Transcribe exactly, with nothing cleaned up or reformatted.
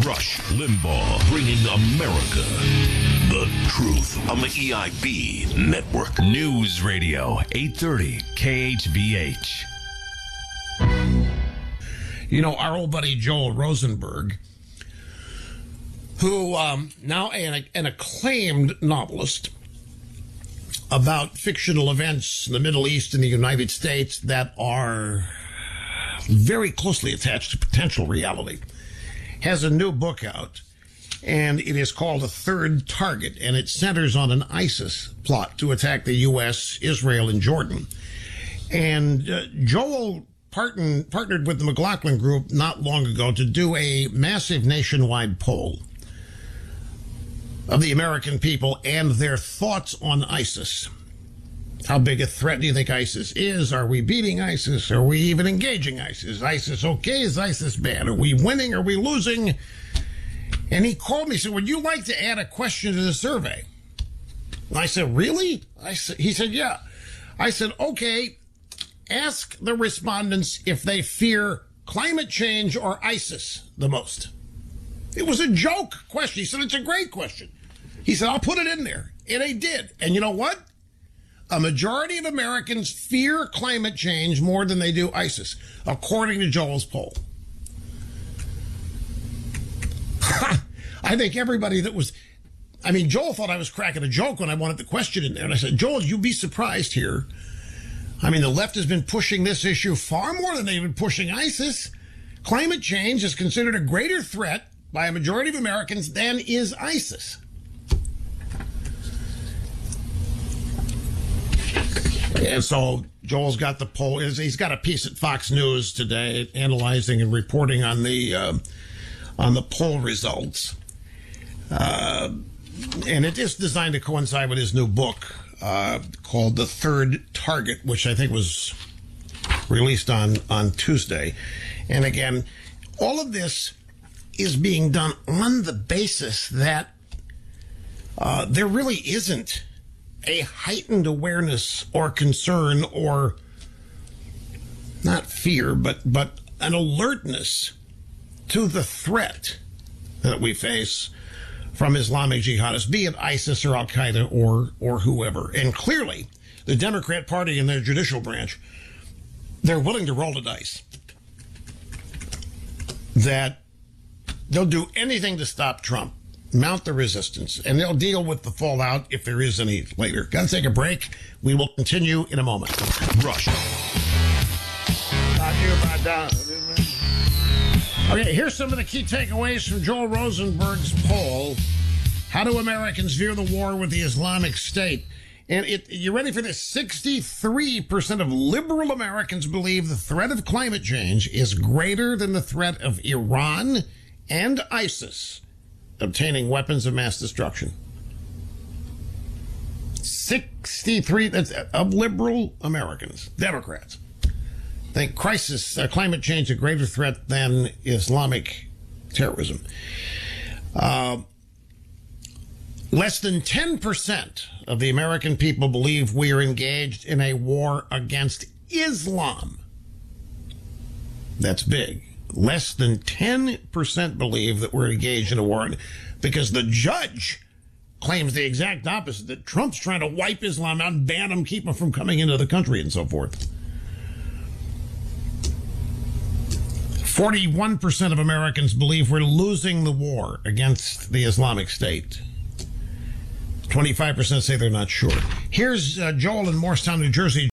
Rush Limbaugh, bringing America the truth on the E I B network. News Radio, eight thirty K H V H. You know, our old buddy Joel Rosenberg, who um, now an, an acclaimed novelist about fictional events in the Middle East and the United States that are very closely attached to potential reality, has a new book out, and it is called A Third Target, and it centers on an ISIS plot to attack the U S, Israel, and Jordan. And uh, Joel partn- partnered with the McLaughlin Group not long ago to do a massive nationwide poll of the American people and their thoughts on ISIS. How big a threat do you think ISIS is? Are we beating ISIS? Are we even engaging ISIS? Is ISIS okay? Is ISIS bad? Are we winning? Are we losing? And he called me and said, would you like to add a question to the survey? And I said, really? I said, he said, yeah. I said, okay, ask the respondents if they fear climate change or ISIS the most. It was a joke question. He said, it's a great question. He said, I'll put it in there. And they did. And you know what? A majority of Americans fear climate change more than they do ISIS, according to Joel's poll. I think everybody that was, I mean, Joel thought I was cracking a joke when I wanted the question in there. And I said, Joel, you'd be surprised here. I mean, the left has been pushing this issue far more than they've been pushing ISIS. Climate change is considered a greater threat by a majority of Americans than is ISIS. And so Joel's got the poll. He's got a piece at Fox News today analyzing and reporting on the uh, on the poll results. Uh, and it is designed to coincide with his new book uh, called The Third Target, which I think was released on, on Tuesday. And again, all of this is being done on the basis that uh, there really isn't a heightened awareness or concern or not fear, but, but an alertness to the threat that we face from Islamic jihadists, be it ISIS or Al-Qaeda or, or whoever. And clearly, the Democrat Party and their judicial branch, they're willing to roll the dice that they'll do anything to stop Trump, mount the resistance, and they'll deal with the fallout if there is any later. Gotta take a break. We will continue in a moment. Rush. Okay, here's some of the key takeaways from Joel Rosenberg's poll. How do Americans view the war with the Islamic State? And it, you ready for this? sixty-three percent of liberal Americans believe the threat of climate change is greater than the threat of Iran and ISIS obtaining weapons of mass destruction. sixty-three that's of liberal Americans, Democrats, think crisis, uh, climate change is a greater threat than Islamic terrorism. Uh, less than ten percent of the American people believe we are engaged in a war against Islam. That's big. Less than ten percent believe that we're engaged in a war, because the judge claims the exact opposite, that Trump's trying to wipe Islam out and ban them, keep them from coming into the country and so forth. forty-one percent of Americans believe we're losing the war against the Islamic State. twenty-five percent say they're not sure. Here's uh, Joel in Morristown, New Jersey.